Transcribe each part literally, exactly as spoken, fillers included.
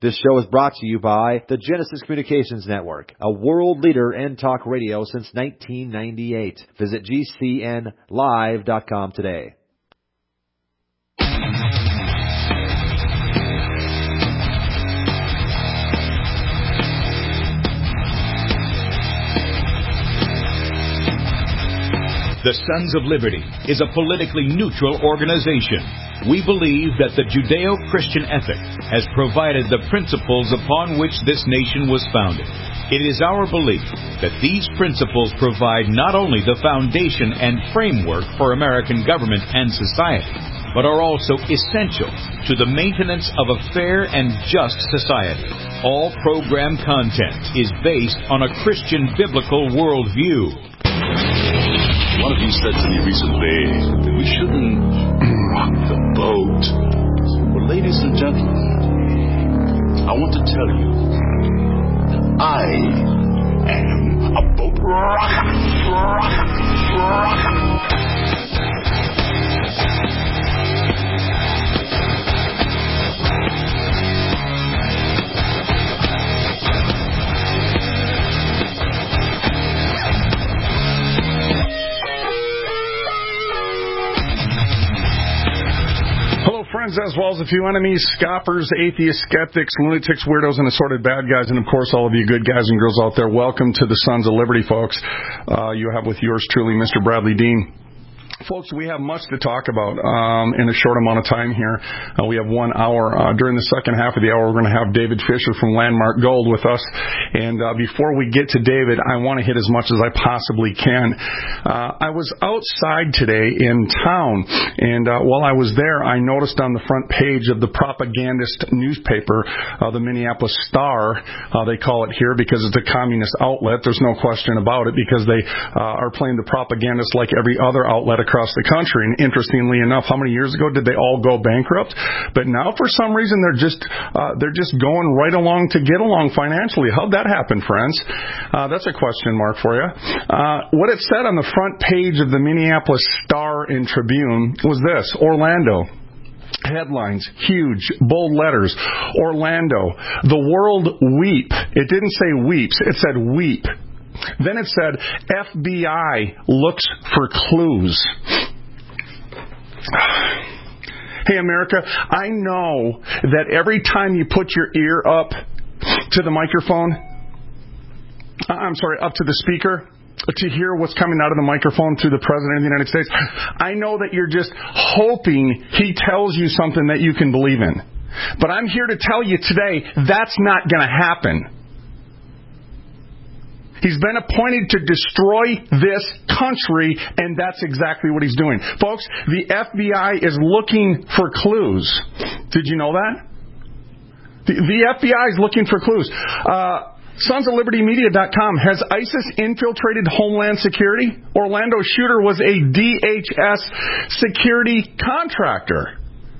This show is brought to you by the Genesis Communications Network, a world leader in talk radio since nineteen ninety-eight. Visit G C N live dot com today. The Sons of Liberty is a politically neutral organization. We believe that the Judeo-Christian ethic has provided the principles upon which this nation was founded. It is our belief that these principles provide not only the foundation and framework for American government and society, but are also essential to the maintenance of a fair and just society. All program content is based on a Christian biblical worldview. One of you said to me recently that we shouldn't rock the boat. Well, ladies and gentlemen, I want to tell you that I am a boat rocker, rocker, rocker. Friends, as well as a few enemies, scoffers, atheists, skeptics, lunatics, weirdos, and assorted bad guys, and of course all of you good guys and girls out there, welcome to the Sons of Liberty, folks. Uh, you have with yours truly, Mister Bradley Dean. Folks, we have much to talk about um, in a short amount of time here. Uh, we have one hour. Uh, during the second half of the hour, we're going to have David Fisher from Landmark Gold with us. And uh, before we get to David, I want to hit as much as I possibly can. Uh, I was outside today in town, and uh, while I was there, I noticed on the front page of the propagandist newspaper, uh, the Minneapolis Star, uh, they call it here because it's a communist outlet. There's no question about it, because they uh, are playing the propagandists like every other outlet across the country. And interestingly enough, how many years ago did they all go bankrupt? But now, for some reason, they're just uh, they're just going right along to get along financially. How'd that happen, friends? Uh, that's a question mark for you. Uh, what it said on the front page of the Minneapolis Star and Tribune was this: Orlando. Headlines, huge, bold letters. Orlando, the world weep. It didn't say weeps, it said weep. Then it said, F B I looks for clues. Hey, America, I know that every time you put your ear up to the microphone, I'm sorry, up to the speaker, to hear what's coming out of the microphone through the President of the United States, I know that you're just hoping he tells you something that you can believe in. But I'm here to tell you today, that's not going to happen. He's been appointed to destroy this country, and that's exactly what he's doing. Folks, the F B I is looking for clues. Did you know that? The, the F B I is looking for clues. Uh, Sons of Liberty Media dot com. Has ISIS infiltrated Homeland Security? Orlando shooter was a D H S security contractor.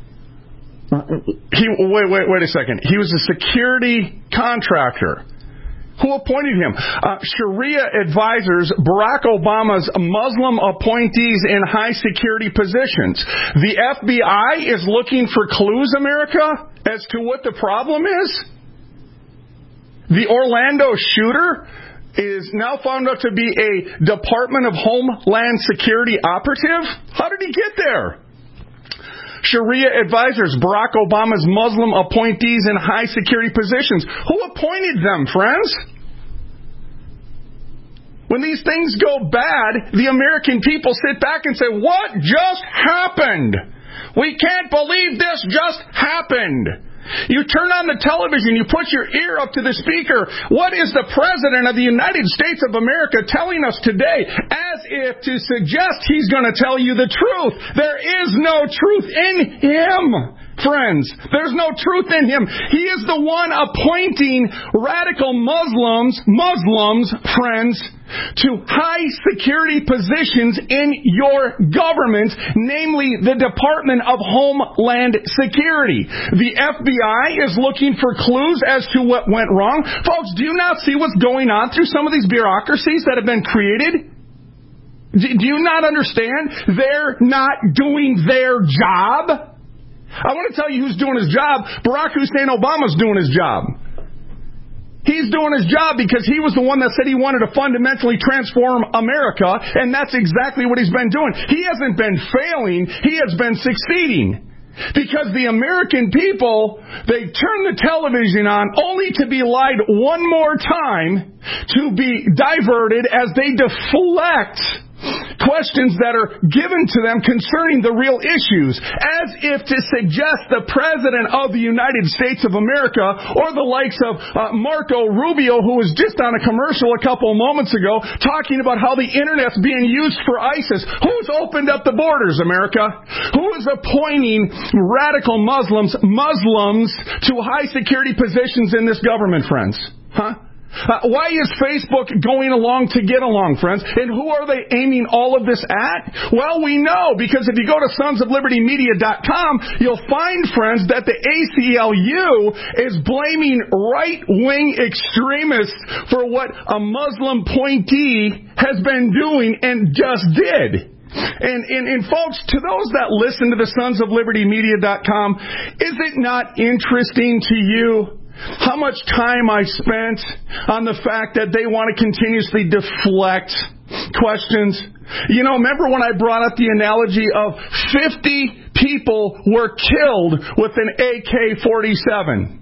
He, wait, wait, wait a second. He was a security contractor. Who appointed him? Uh, Sharia advisors, Barack Obama's Muslim appointees in high security positions. The F B I is looking for clues, America, as to what the problem is. The Orlando shooter is now found out to be a Department of Homeland Security operative. How did he get there? Sharia advisors, Barack Obama's Muslim appointees in high security positions. Who appointed them, friends? When these things go bad, the American people sit back and say, what just happened? We can't believe this just happened. You turn on the television, you put your ear up to the speaker. What is the President of the United States of America telling us today? As if to suggest he's going to tell you the truth. There is no truth in him, friends. There's no truth in him. He is the one appointing radical Muslims, Muslims, friends, to high security positions in your government, namely the Department of Homeland Security. The F B I is looking for clues as to what went wrong. Folks, do you not see what's going on through some of these bureaucracies that have been created? Do you not understand? They're not doing their job. I want to tell you who's doing his job. Barack Hussein Obama's doing his job. He's doing his job because he was the one that said he wanted to fundamentally transform America, and that's exactly what he's been doing. He hasn't been failing. He has been succeeding. Because the American people, they turn the television on only to be lied one more time, to be diverted as they deflect questions that are given to them concerning the real issues, as if to suggest the President of the United States of America or the likes of uh, Marco Rubio, who was just on a commercial a couple of moments ago talking about how the Internet's being used for ISIS. Who's opened up the borders, America? Who is appointing radical Muslims, Muslims to high security positions in this government, friends? Huh? Uh, why is Facebook going along to get along, friends? And who are they aiming all of this at? Well, we know, because if you go to sons of liberty media dot com, you'll find, friends, that the A C L U is blaming right-wing extremists for what a Muslim appointee has been doing and just did. And, and, and folks, to those that listen to the sons of liberty media dot com, is it not interesting to you how much time I spent on the fact that they want to continuously deflect questions? You know, remember when I brought up the analogy of fifty people were killed with an A K forty-seven?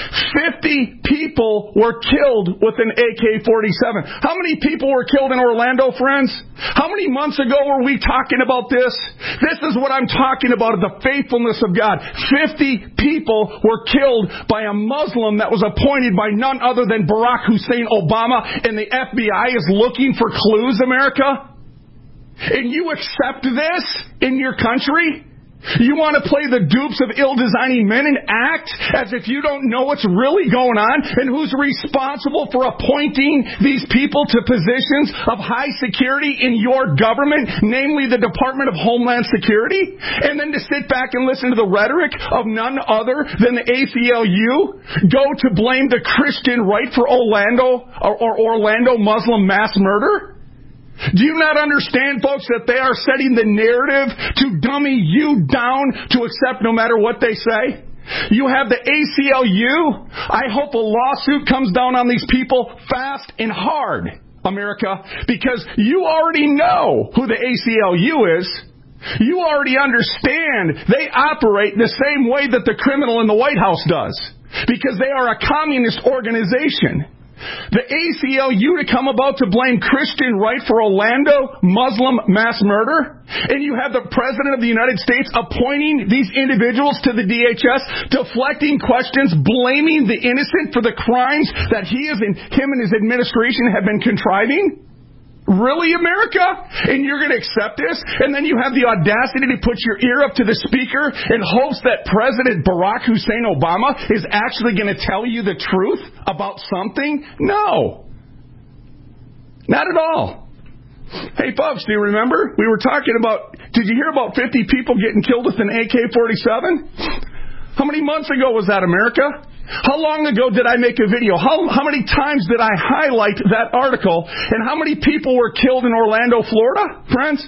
fifty people were killed with an A K forty-seven. How many people were killed in Orlando, friends? How many months ago were we talking about this? This is what I'm talking about, the faithfulness of God. fifty people were killed by a Muslim that was appointed by none other than Barack Hussein Obama, and the F B I is looking for clues, America? And you accept this in your country? You want to play the dupes of ill-designing men and act as if you don't know what's really going on and who's responsible for appointing these people to positions of high security in your government, namely the Department of Homeland Security, and then to sit back and listen to the rhetoric of none other than the A C L U, go to blame the Christian right for Orlando or, or Orlando Muslim mass murder? Do you not understand, folks, that they are setting the narrative to dummy you down to accept no matter what they say? You have the A C L U. I hope a lawsuit comes down on these people fast and hard, America, because you already know who the A C L U is. You already understand they operate the same way that the criminal in the White House does, because they are a communist organization. The A C L U to come about to blame Christian right for Orlando Muslim mass murder, and you have the President of the United States appointing these individuals to the D H S, deflecting questions, blaming the innocent for the crimes that he is and him and his administration have been contriving. Really, America? And you're going to accept this? And then you have the audacity to put your ear up to the speaker in hopes that President Barack Hussein Obama is actually going to tell you the truth about something? No. Not at all. Hey, folks, do you remember? We were talking about, did you hear about fifty people getting killed with an A K forty-seven? How many months ago was that, America? How long ago did I make a video? How, how many times did I highlight that article? And how many people were killed in Orlando, Florida, friends?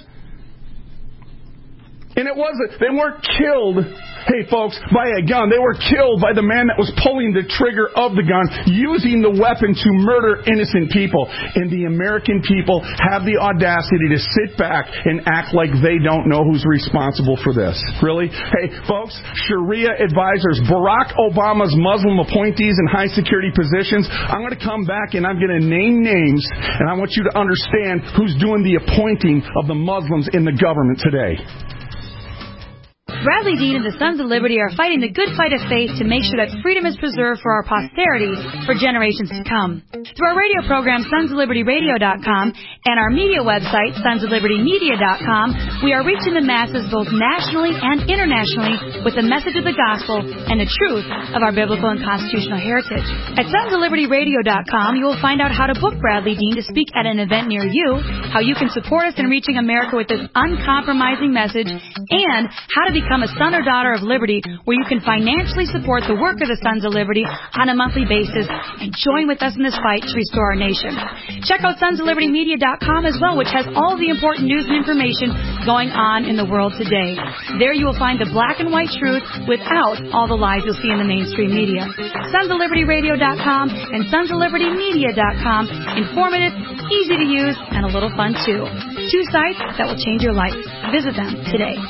And it wasn't, they weren't killed, hey folks, by a gun. They were killed by the man that was pulling the trigger of the gun, using the weapon to murder innocent people. And the American people have the audacity to sit back and act like they don't know who's responsible for this. Really? Hey folks, Sharia advisors, Barack Obama's Muslim appointees in high security positions, I'm going to come back and I'm going to name names, and I want you to understand who's doing the appointing of the Muslims in the government today. Bradley Dean and the Sons of Liberty are fighting the good fight of faith to make sure that freedom is preserved for our posterity for generations to come. Through our radio program, sons of liberty radio dot com, and our media website, sons of liberty media dot com, we are reaching the masses both nationally and internationally with the message of the gospel and the truth of our biblical and constitutional heritage. At sons of liberty radio dot com, you will find out how to book Bradley Dean to speak at an event near you, how you can support us in reaching America with this uncompromising message, and how to become become a son or daughter of Liberty, where you can financially support the work of the Sons of Liberty on a monthly basis and join with us in this fight to restore our nation. Check out sons of liberty media dot com as well, which has all the important news and information going on in the world today. There you will find the black and white truth without all the lies you'll see in the mainstream media. sons of liberty radio dot com and sons of liberty media dot com. Informative, easy to use, and a little fun too. Two sites that will change your life. Visit them today.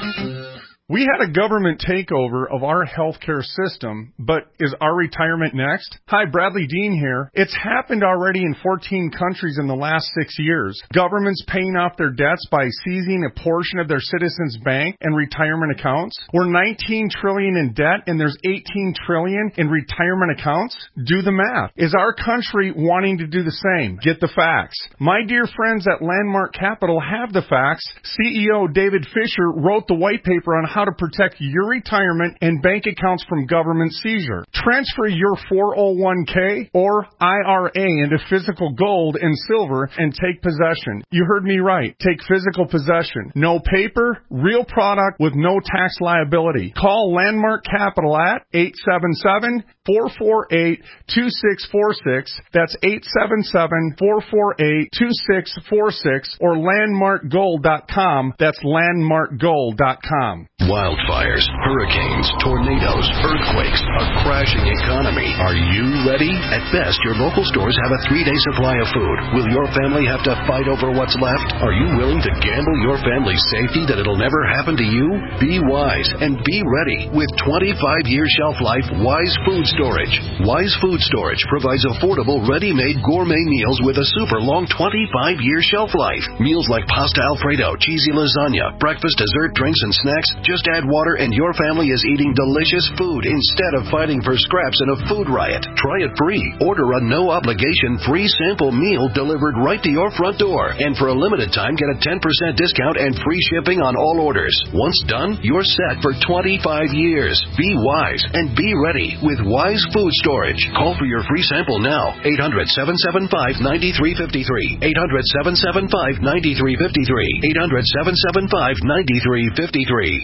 We had a government takeover of our healthcare system, but is our retirement next? Hi, Bradley Dean here. It's happened already in fourteen countries in the last six years. Governments paying off their debts by seizing a portion of their citizens' bank and retirement accounts. We're nineteen trillion dollars in debt and there's eighteen trillion dollars in retirement accounts. Do the math. Is our country wanting to do the same? Get the facts. My dear friends at Landmark Capital have the facts. C E O David Fisher wrote the white paper on how how to protect your retirement and bank accounts from government seizure. Transfer your four oh one k or I R A into physical gold and silver and take possession. You heard me right. Take physical possession. No paper, real product with no tax liability. Call Landmark Capital at eight seven seven, four four eight, two six four six. That's eight seven seven, four four eight, two six four six or landmark gold dot com. That's landmark gold dot com. Wildfires, hurricanes, tornadoes, earthquakes, a crashing economy. Are you ready? At best, your local stores have a three-day supply of food. Will your family have to fight over what's left? Are you willing to gamble your family's safety that it'll never happen to you? Be wise and be ready with twenty-five year shelf life Wise Food Storage. Wise Food Storage provides affordable, ready-made gourmet meals with a super long twenty-five year shelf life. Meals like pasta Alfredo, cheesy lasagna, breakfast, dessert, drinks, and snacks. Just add water and your family is eating delicious food instead of fighting for scraps in a food riot. Try it free. Order a no-obligation free sample meal delivered right to your front door. And for a limited time, get a ten percent discount and free shipping on all orders. Once done, you're set for twenty-five years. Be wise and be ready with Wise Food Storage. Call for your free sample now. eight hundred, seven seven five, nine three five three. eight hundred, seven seven five, nine three five three. eight hundred, seven seven five, nine three five three.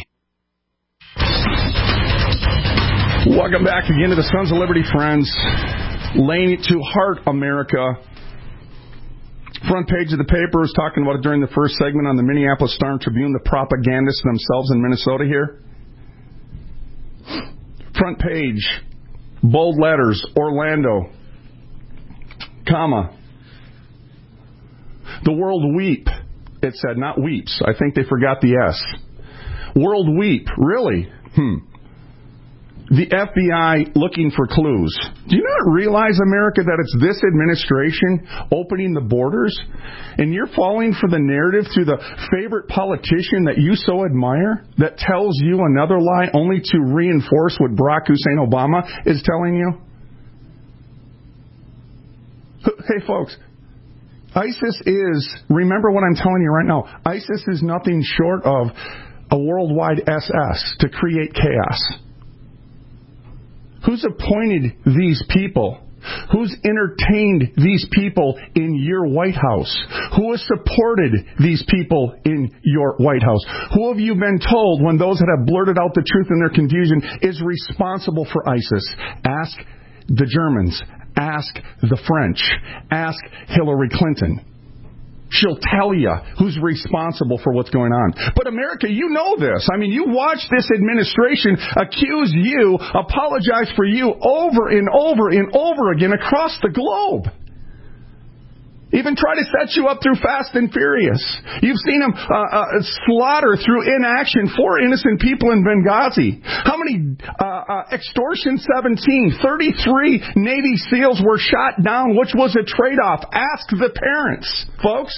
Welcome back again to the Sons of Liberty, friends. Laying it to heart, America. Front page of the paper is talking about it during the first segment on the Minneapolis Star-Tribune, the propagandists themselves in Minnesota here. Front page, bold letters, Orlando, comma. The world weep, it said, not weeps. I think they forgot the S. World weep, really? Hmm. The F B I looking for clues. Do you not realize, America, that it's this administration opening the borders? And you're falling for the narrative through the favorite politician that you so admire that tells you another lie only to reinforce what Barack Hussein Obama is telling you? Hey, folks, ISIS is, remember what I'm telling you right now, ISIS is nothing short of a worldwide S S to create chaos. Who's appointed these people? Who's entertained these people in your White House? Who has supported these people in your White House? Who have you been told, when those that have blurted out the truth in their confusion, is responsible for ISIS? Ask the Germans. Ask the French. Ask Hillary Clinton. She'll tell you who's responsible for what's going on. But America, you know this. I mean, you watch this administration accuse you, apologize for you over and over and over again across the globe. Even try to set you up through Fast and Furious. You've seen them uh, uh, slaughter through inaction four innocent people in Benghazi. How many uh, uh, extortion seventeen, thirty-three Navy SEALs were shot down, which was a trade-off. Ask the parents, folks.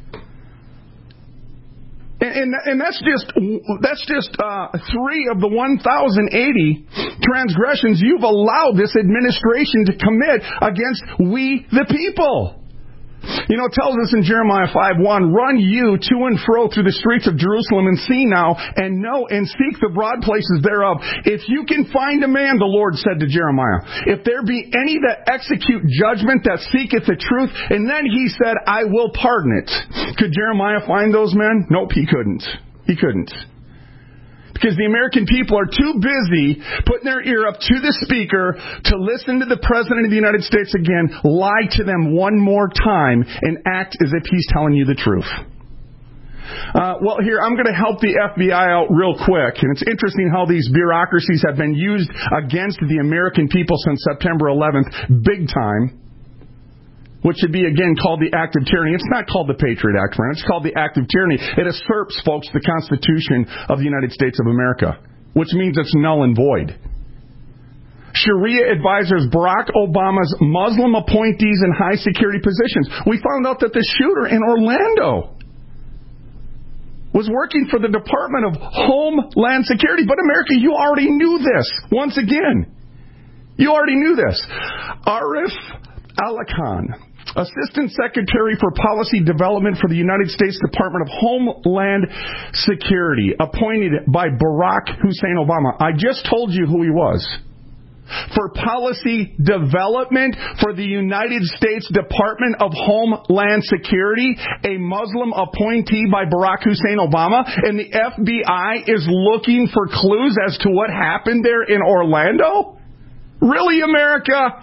And, and, and that's just that's just uh, three of the one thousand eighty transgressions you've allowed this administration to commit against we the people. You know, it tells us in Jeremiah five one, run you to and fro through the streets of Jerusalem and see now and know and seek the broad places thereof. If you can find a man, the Lord said to Jeremiah, if there be any that execute judgment that seeketh the truth, and then he said, I will pardon it. Could Jeremiah find those men? Nope, he couldn't. He couldn't. because the American people are too busy putting their ear up to the speaker to listen to the President of the United States again, lie to them one more time, and act as if he's telling you the truth. Uh, well, here, I'm going to help the F B I out real quick. And it's interesting how these bureaucracies have been used against the American people since September eleventh, big time, which should be, again, called the Act of Tyranny. It's not called the Patriot Act, friend. It's called the Act of Tyranny. It usurps, folks, the Constitution of the United States of America, which means it's null and void. Sharia advisors Barack Obama's Muslim appointees in high security positions. We found out that the shooter in Orlando was working for the Department of Homeland Security. But America, you already knew this. Once again, you already knew this. Arif Ali Khan, Assistant Secretary for Policy Development for the United States Department of Homeland Security, appointed by Barack Hussein Obama. I just told you who he was. For policy development for the United States Department of Homeland Security, a Muslim appointee by Barack Hussein Obama, and the F B I is looking for clues as to what happened there in Orlando? Really, America?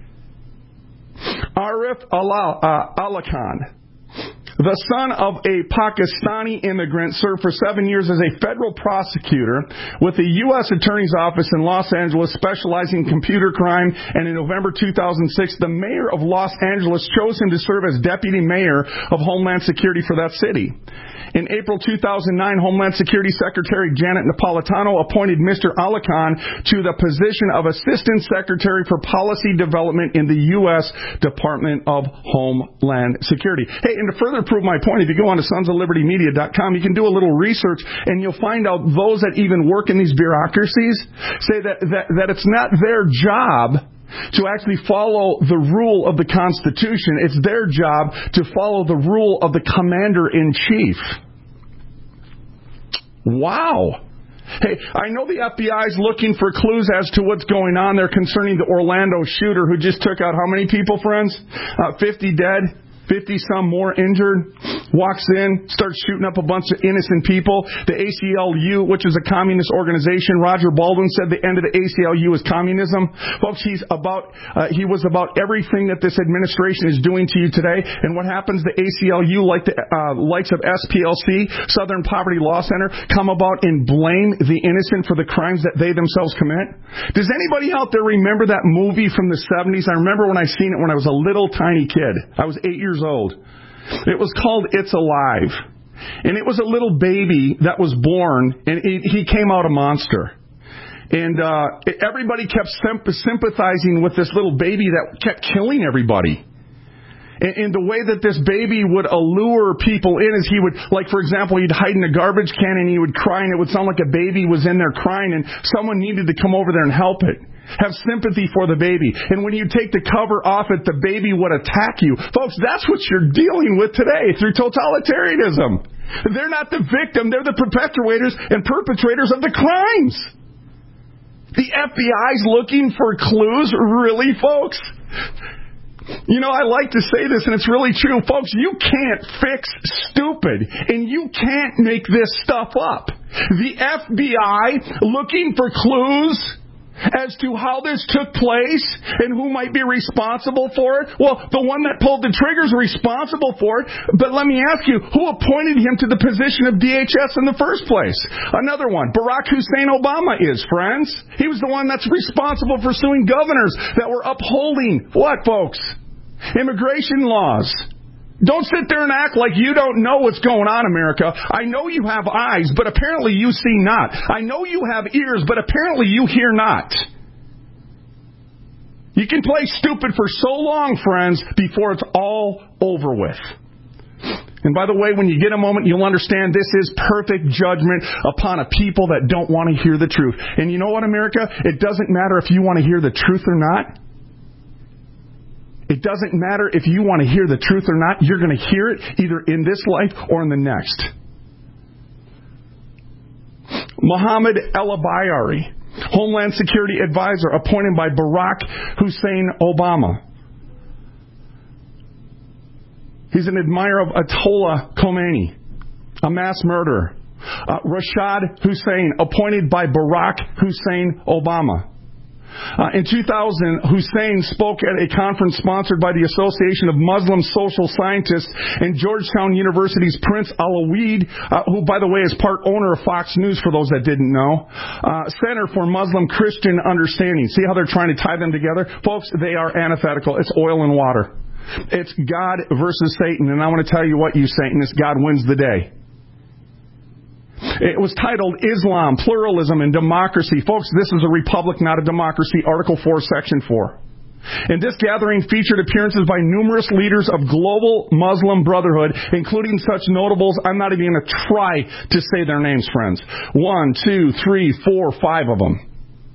Arif Ali Khan, the son of a Pakistani immigrant, served for seven years as a federal prosecutor with the U S Attorney's Office in Los Angeles, specializing in computer crime. And in November two thousand six, the mayor of Los Angeles chose him to serve as deputy mayor of Homeland Security for that city. In April two thousand nine, Homeland Security Secretary Janet Napolitano appointed Mister Ali Khan to the position of Assistant Secretary for Policy Development in the U S Department of Homeland Security. Hey, and to further prove my point, if you go on to sons of liberty media dot com, you can do a little research, and you'll find out those that even work in these bureaucracies say that, that, that it's not their job to actually follow the rule of the Constitution. It's their job to follow the rule of the Commander-in-Chief. Wow. Hey, I know the F B I is looking for clues as to what's going on there concerning the Orlando shooter who just took out how many people, friends? Uh, fifty dead. fifty-some more injured, walks in, starts shooting up a bunch of innocent people. The A C L U, which is a communist organization, Roger Baldwin said the end of the A C L U is communism. Folks, he's about, uh, he was about everything that this administration is doing to you today. And what happens? The A C L U, like the uh, likes of S P L C, Southern Poverty Law Center, come about and blame the innocent for the crimes that they themselves commit. Does anybody out there remember that movie from the seventies? I remember when I seen it when I was a little tiny kid. I was eight years old. It was called It's Alive. And it was a little baby that was born, and he, he came out a monster. And uh, everybody kept sympathizing with this little baby that kept killing everybody. And, and the way that this baby would allure people in is he would, like, for example, he'd hide in a garbage can and he would cry, and it would sound like a baby was in there crying, and someone needed to come over there and help it. Have sympathy for the baby. And when you take the cover off it, the baby would attack you. Folks, that's what you're dealing with today through totalitarianism. They're not the victim. They're the perpetrators and perpetrators of the crimes. The F B I's looking for clues? Really, folks? You know, I like to say this, and it's really true. Folks, you can't fix stupid, and you can't make this stuff up. The F B I looking for clues as to how this took place and who might be responsible for it. Well, the one that pulled the trigger is responsible for it. But let me ask you, who appointed him to the position of D H S in the first place? Another one, Barack Hussein Obama is, friends. He was the one that's responsible for suing governors that were upholding what, folks? Immigration laws. Don't sit there and act like you don't know what's going on, America. I know you have eyes, but apparently you see not. I know you have ears, but apparently you hear not. You can play stupid for so long, friends, before it's all over with. And by the way, when you get a moment, you'll understand this is perfect judgment upon a people that don't want to hear the truth. And you know what, America? It doesn't matter if you want to hear the truth or not. It doesn't matter if you want to hear the truth or not. You're going to hear it either in this life or in the next. Mohammed El-Abayari, Homeland Security Advisor appointed by Barack Hussein Obama. He's an admirer of Ayatollah Khomeini, a mass murderer. Uh, Rashad Hussain, appointed by Barack Hussein Obama. Uh, in two thousand, Hussein spoke at a conference sponsored by the Association of Muslim Social Scientists and Georgetown University's Prince Alaweed, uh, who, by the way, is part owner of Fox News, for those that didn't know, uh, Center for Muslim Christian Understanding. See how they're trying to tie them together? Folks, they are antithetical. It's oil and water. It's God versus Satan, and I want to tell you what, you Satanists, God wins the day. It was titled Islam, Pluralism, and Democracy. Folks, this is a republic, not a democracy. Article four, Section four. And this gathering featured appearances by numerous leaders of global Muslim Brotherhood, including such notables, I'm not even going to try to say their names, friends. One, two, three, four, five of them.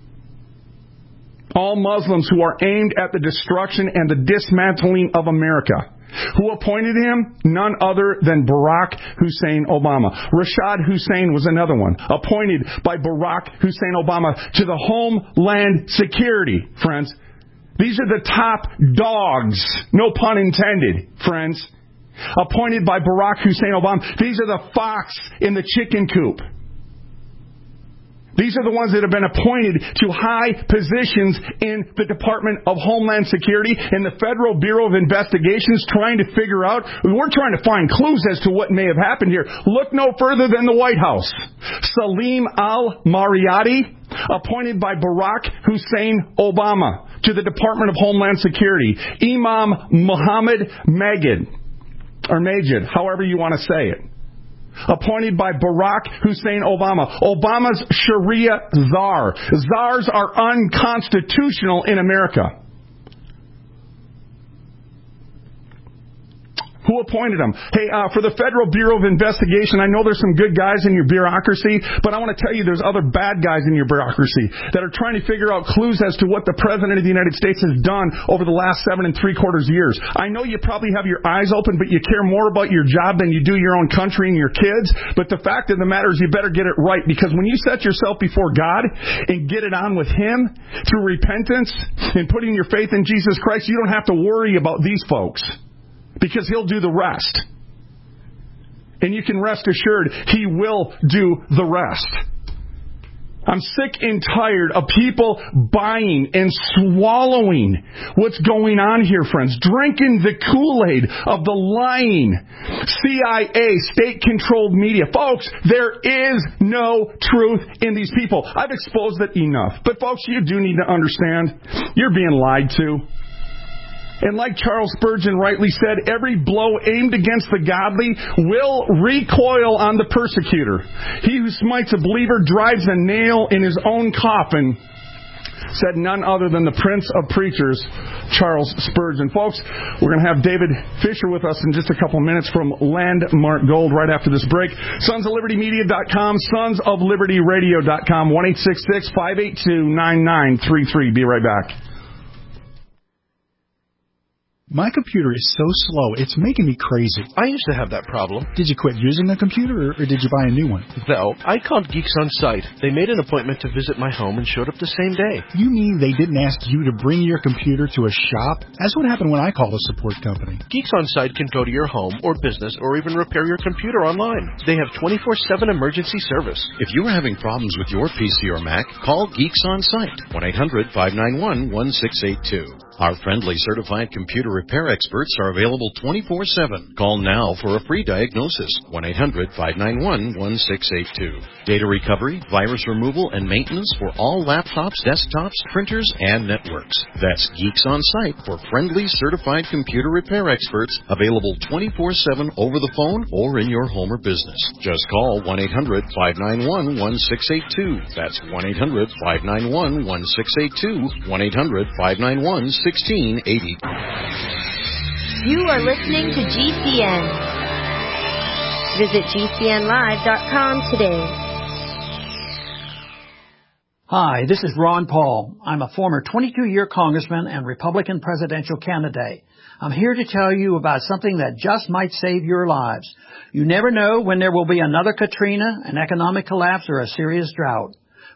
All Muslims who are aimed at the destruction and the dismantling of America. Who appointed him? None other than Barack Hussein Obama. Rashad Hussain was another one, appointed by Barack Hussein Obama to the Homeland Security, friends. These are the top dogs, no pun intended, friends, appointed by Barack Hussein Obama. These are the fox in the chicken coop. These are the ones that have been appointed to high positions in the Department of Homeland Security and the Federal Bureau of Investigations, trying to figure out, we're trying to find clues as to what may have happened here. Look no further than the White House. Salim al-Mariyati, appointed by Barack Hussein Obama to the Department of Homeland Security. Imam Muhammad Magid, or Majid, however you want to say it, appointed by Barack Hussein Obama, Obama's Sharia czar. Czars are unconstitutional in America. Who appointed him? Hey, uh, for the Federal Bureau of Investigation, I know there's some good guys in your bureaucracy, but I want to tell you there's other bad guys in your bureaucracy that are trying to figure out clues as to what the President of the United States has done over the last seven and three quarters years. I know you probably have your eyes open, but you care more about your job than you do your own country and your kids. But the fact of the matter is you better get it right, because when you set yourself before God and get it on with Him through repentance and putting your faith in Jesus Christ, you don't have to worry about these folks, because He'll do the rest. And you can rest assured He will do the rest. I'm sick and tired of people buying and swallowing what's going on here, friends. Drinking the Kool-Aid of the lying C I A, state-controlled media. Folks, there is no truth in these people. I've exposed it enough. But folks, you do need to understand, you're being lied to. And like Charles Spurgeon rightly said, every blow aimed against the godly will recoil on the persecutor. He who smites a believer drives a nail in his own coffin, said none other than the Prince of Preachers, Charles Spurgeon. Folks, we're going to have David Fisher with us in just a couple minutes from Landmark Gold right after this break. Sons of Liberty Media dot com, Sons of Liberty Radio dot com, one eight six six, five eight two, nine nine three three. Be right back. My computer is so slow, it's making me crazy. I used to have that problem. Did you quit using a computer, or, or did you buy a new one? No, I called Geeks On Site. They made an appointment to visit my home and showed up the same day. You mean they didn't ask you to bring your computer to a shop? That's what happened when I called a support company. Geeks On Site can go to your home or business or even repair your computer online. They have twenty-four seven emergency service. If you are having problems with your P C or Mac, call Geeks On Site, one eight hundred, five nine one, one six eight two. Our friendly certified computer repair experts are available twenty-four seven. Call now for a free diagnosis, one eight hundred, five nine one, one six eight two. Data recovery, virus removal, and maintenance for all laptops, desktops, printers, and networks. That's Geeks On Site for friendly certified computer repair experts, available twenty-four seven over the phone or in your home or business. Just call one eight hundred, five nine one, one six eight two. That's one eight hundred, five nine one, one six eight two, one eight hundred, five nine one, sixteen eighty. You are listening to G C N. Visit G C N live dot com today. Hi, this is Ron Paul. I'm a former twenty-two-year congressman and Republican presidential candidate. I'm here to tell you about something that just might save your lives. You never know when there will be another Katrina, an economic collapse, or a serious drought.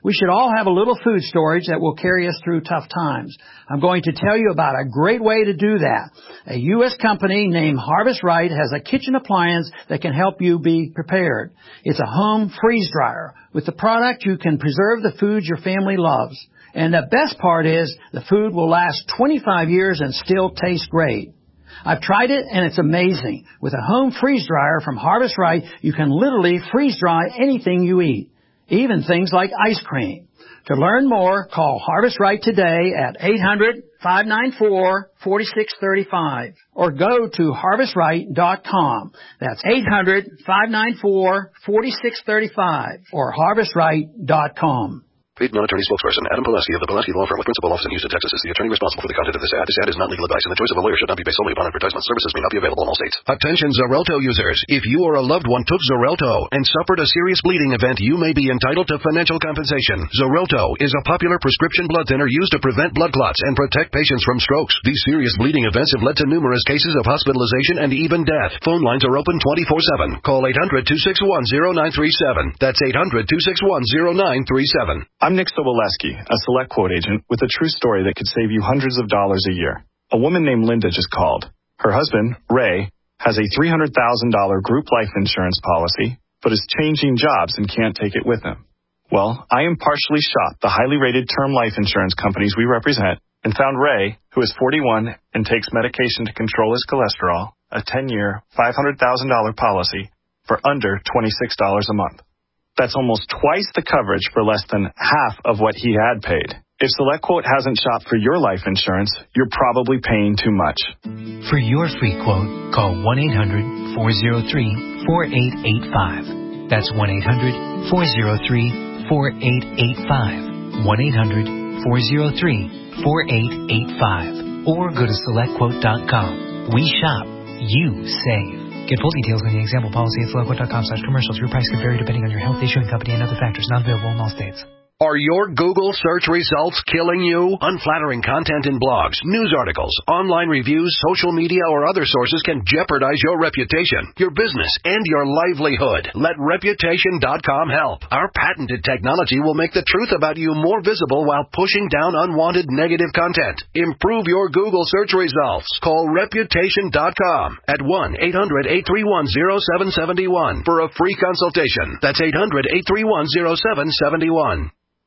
We should all have a little food storage that will carry us through tough times. I'm going to tell you about a great way to do that. A U S company named Harvest Right has a kitchen appliance that can help you be prepared. It's a home freeze dryer. With the product, you can preserve the foods your family loves. And the best part is the food will last twenty-five years and still taste great. I've tried it, and it's amazing. With a home freeze dryer from Harvest Right, you can literally freeze dry anything you eat, even things like ice cream. To learn more, call Harvest Right today at eight hundred, five nine four, four six three five or go to harvest right dot com. That's eight hundred, five nine four, four six three five or harvest right dot com. Paid non-attorney spokesperson Adam Pileski of the Pileski Law Firm with principal office in Houston, Texas is the attorney responsible for the content of this ad. This ad is not legal advice, and the choice of a lawyer should not be based solely upon advertisement. Services may not be available in all states. Attention Xarelto users. If you or a loved one took Xarelto and suffered a serious bleeding event, you may be entitled to financial compensation. Xarelto is a popular prescription blood thinner used to prevent blood clots and protect patients from strokes. These serious bleeding events have led to numerous cases of hospitalization and even death. Phone lines are open twenty-four seven. Call eight hundred, two six one, zero nine three seven. That's eight hundred, two six one, zero nine three seven. I'm Nick Soboleski, a Select Quote agent with a true story that could save you hundreds of dollars a year. A woman named Linda just called. Her husband, Ray, has a three hundred thousand dollars group life insurance policy, but is changing jobs and can't take it with him. Well, I impartially shopped the highly rated term life insurance companies we represent and found Ray, who is forty-one and takes medication to control his cholesterol, a ten-year, five hundred thousand dollars policy for under twenty-six dollars a month. That's almost twice the coverage for less than half of what he had paid. If SelectQuote hasn't shopped for your life insurance, you're probably paying too much. For your free quote, call one eight hundred, four oh three, four eight eight five. That's one eight hundred, four oh three, four eight eight five. one eight hundred, four oh three, four eight eight five. Or go to select quote dot com. We shop. You save. Get full details on the example policy at select quote dot com slash commercials. Your price could vary depending on your health, issuing company, and other factors. Not available in all states. Are your Google search results killing you? Unflattering content in blogs, news articles, online reviews, social media, or other sources can jeopardize your reputation, your business, and your livelihood. Let reputation dot com help. Our patented technology will make the truth about you more visible while pushing down unwanted negative content. Improve your Google search results. Call reputation dot com at one eight hundred, eight three one, zero seven seven one for a free consultation. That's eight hundred, eight three one, zero seven seven one.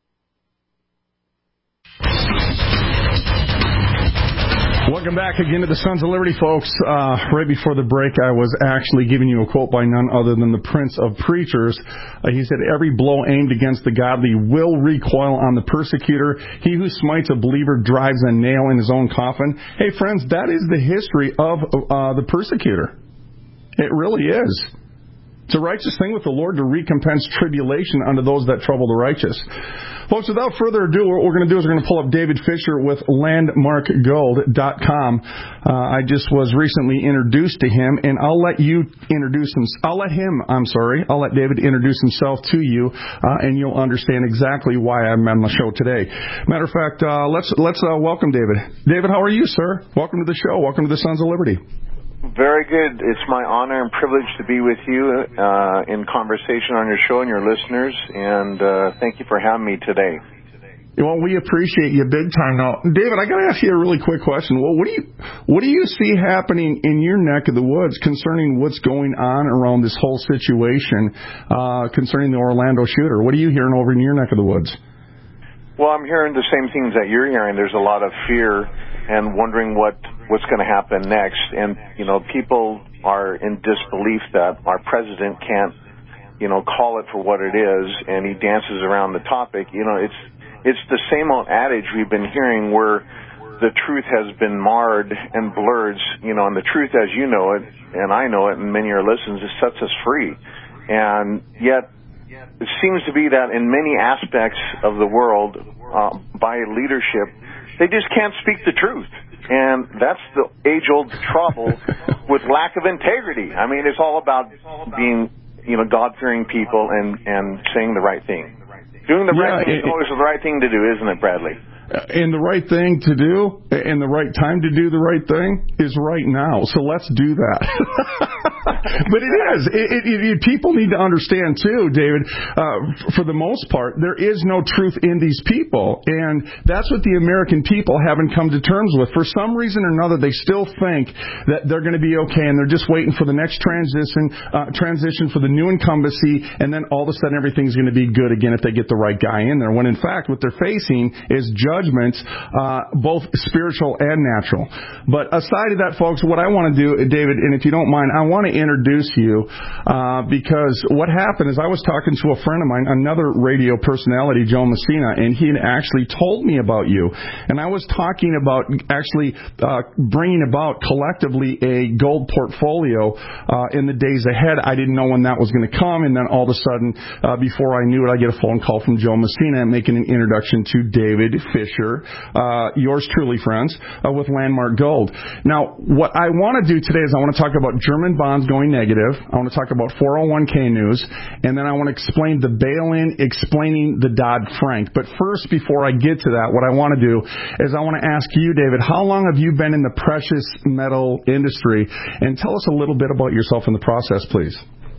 Welcome back again to the Sons of Liberty, folks. Uh, right before the break, I was actually giving you a quote by none other than the Prince of Preachers. Uh, he said, "Every blow aimed against the godly will recoil on the persecutor. He who smites a believer drives a nail in his own coffin." Hey, friends, that is the history of uh, the persecutor. It really is. It's a righteous thing with the Lord to recompense tribulation unto those that trouble the righteous. Folks, without further ado, what we're going to do is we're going to pull up David Fisher with landmark gold dot com. Uh, I just was recently introduced to him, and I'll let you introduce him. I'll let him, I'm sorry, I'll let David introduce himself to you, uh, and you'll understand exactly why I'm on the show today. Matter of fact, uh, let's let's uh, welcome David. David, how are you, sir? Welcome to the show. Welcome to the Sons of Liberty. Very good. It's my honor and privilege to be with you uh, in conversation on your show and your listeners, and uh, thank you for having me today. Well, we appreciate you big time. Now, David, I got to ask you a really quick question. Well, what do you what do you see happening in your neck of the woods concerning what's going on around this whole situation uh, concerning the Orlando shooter? What are you hearing over in your neck of the woods? Well, I'm hearing the same things that you're hearing. There's a lot of fear and wondering what what's going to happen next. And, you know, people are in disbelief that our president can't, you know, call it for what it is, and he dances around the topic. You know, it's it's the same old adage we've been hearing where the truth has been marred and blurred, you know, and the truth as you know it, and I know it, and many of our listeners, it sets us free. And yet, it seems to be that in many aspects of the world, uh, by leadership, they just can't speak the truth. And that's the age-old trouble with lack of integrity. I mean, it's all about being, you know, God-fearing people and, and saying the right thing. Doing the right yeah, thing is always the right thing to do, isn't it, Bradley? And the right thing to do and the right time to do the right thing is right now. So let's do that. But it is. It, it, it, people need to understand, too, David, uh, for the most part, there is no truth in these people. And that's what the American people haven't come to terms with. For some reason or another, they still think that they're going to be okay, and they're just waiting for the next transition, uh, transition for the new incumbency, and then all of a sudden everything's going to be good again if they get the right guy in there. When, in fact, what they're facing is judgment, uh, both spiritual and natural. But aside of that, folks, what I want to do, David, and if you don't mind, I want to introduce you uh, because what happened is I was talking to a friend of mine, another radio personality, Joe Messina, and he had actually told me about you. And I was talking about actually uh, bringing about collectively a gold portfolio uh, in the days ahead. I didn't know when that was going to come, and then all of a sudden, uh, before I knew it, I get a phone call from Joe Messina making an introduction to David Fisher, uh, yours truly, friends, uh, with Landmark Gold. Now, what I want to do today is I want to talk about German bonds going negative. I want to talk about four oh one k news, and then I want to explain the bail-in, explaining the Dodd-Frank. But first, before I get to that, what I want to do is I want to ask you, David, how long have you been in the precious metal industry? And tell us a little bit about yourself in the process, please.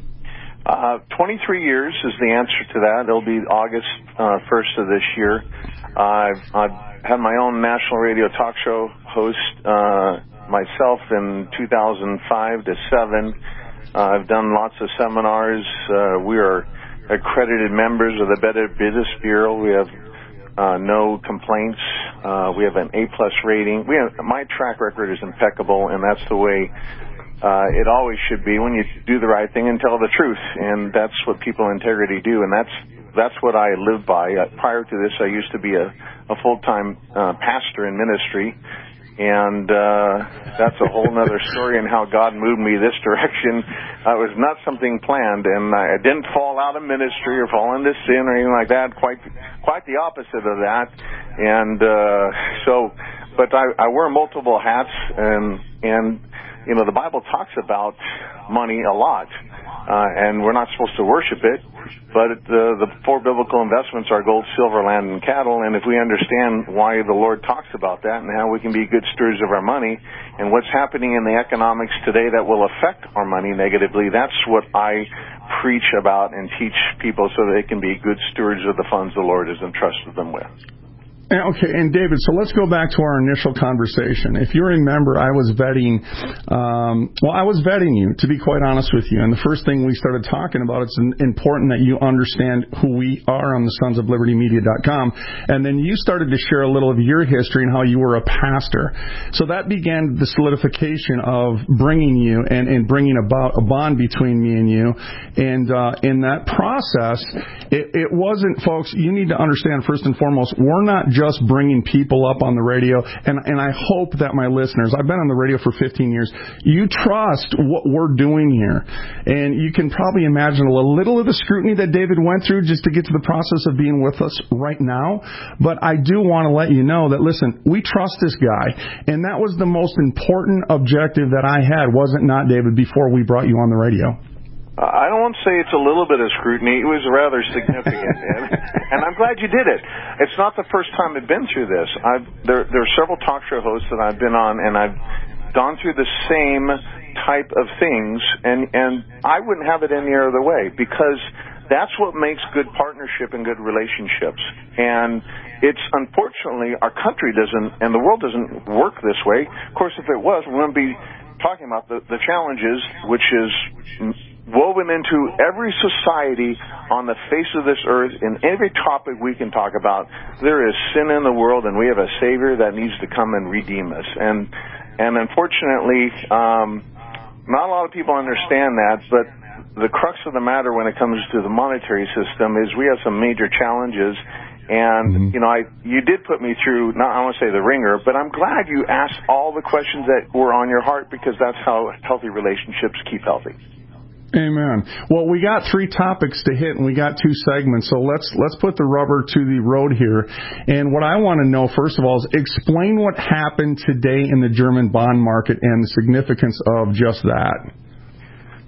Uh, twenty-three years is the answer to that. It'll be August uh, first of this year. I've, I've had my own national radio talk show host uh, myself in two thousand five to seven. Uh, I've done lots of seminars. Uh, we are accredited members of the Better Business Bureau. We have uh, no complaints. Uh, we have an A-plus rating. We have, my track record is impeccable, and that's the way Uh, it always should be when you do the right thing and tell the truth, and that's what people of integrity do, and that's that's what I live by. Uh, prior to this, I used to be a, a full-time uh, pastor in ministry, and uh, that's a whole other story and how God moved me this direction. Uh, it was not something planned, and I didn't fall out of ministry or fall into sin or anything like that. Quite quite the opposite of that, and uh, so, but I, I wear multiple hats, and and. You know, the Bible talks about money a lot, uh, and we're not supposed to worship it, but the, the four biblical investments are gold, silver, land, and cattle, and if we understand why the Lord talks about that and how we can be good stewards of our money and what's happening in the economics today that will affect our money negatively, that's what I preach about and teach people so they can be good stewards of the funds the Lord has entrusted them with. Okay, and David, so let's go back to our initial conversation. If you remember, I was vetting, um, well, I was vetting you, to be quite honest with you. And the first thing we started talking about, it's important that you understand who we are on the sons of liberty media dot com. And then you started to share a little of your history and how you were a pastor. So that began the solidification of bringing you and, and bringing about a bond between me and you. And uh, in that process, it, it wasn't, folks, you need to understand, first and foremost, we're not just bringing people up on the radio, and and I hope that my listeners, I've been on the radio for fifteen years, you trust what we're doing here. And you can probably imagine a little of the scrutiny that David went through just to get to the process of being with us right now. But I do want to let you know that, listen, we trust this guy, and that was the most important objective that I had, was it not, David, before we brought you on the radio? I don't want to say it's a little bit of scrutiny. It was rather significant, and, and I'm glad you did it. It's not the first time I've been through this. I've, there, there are several talk show hosts that I've been on, and I've gone through the same type of things, and, and I wouldn't have it any other way, because that's what makes good partnership and good relationships. And it's, unfortunately, our country doesn't, and the world doesn't work this way. Of course, if it was, we wouldn't be talking about the, the challenges, which is woven into every society on the face of this earth, in every topic we can talk about. There is sin in the world, and we have a Savior that needs to come and redeem us. And and unfortunately, um, not a lot of people understand that, but the crux of the matter when it comes to the monetary system is we have some major challenges. And, mm-hmm. you know, I you did put me through, not I want to say the ringer, but I'm glad you asked all the questions that were on your heart, because that's how healthy relationships keep healthy. Amen. Well, we got three topics to hit, and we got two segments, so let's let's put the rubber to the road here. And what I want to know, first of all, is explain what happened today in the German bond market and the significance of just that.